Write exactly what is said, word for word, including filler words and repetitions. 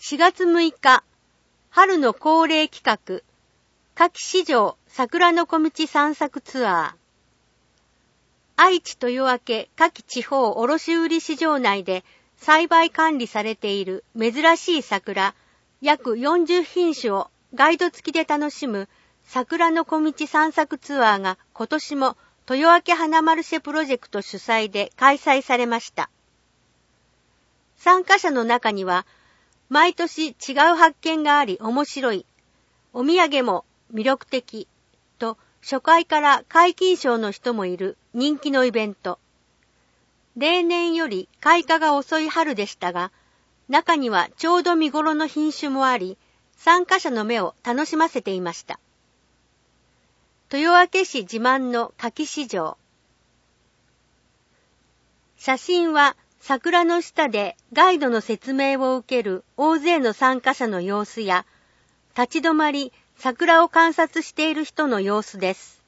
しがつむいか、春の恒例企画、夏季市場桜の小道散策ツアー。愛知豊明夏季地方卸売市場内で栽培管理されている珍しい桜、約よんじゅっひんしゅをガイド付きで楽しむ桜の小道散策ツアーが今年も豊明花マルシェプロジェクト主催で開催されました。参加者の中には、毎年違う発見があり面白い、お土産も魅力的と初回から皆勤賞の人もいる人気のイベント。例年より開花が遅い春でしたが、中にはちょうど見頃の品種もあり、参加者の目を楽しませていました。豊明市自慢の夏季市場。写真は桜の下でガイドの説明を受ける大勢の参加者の様子や、立ち止まり桜を観察している人の様子です。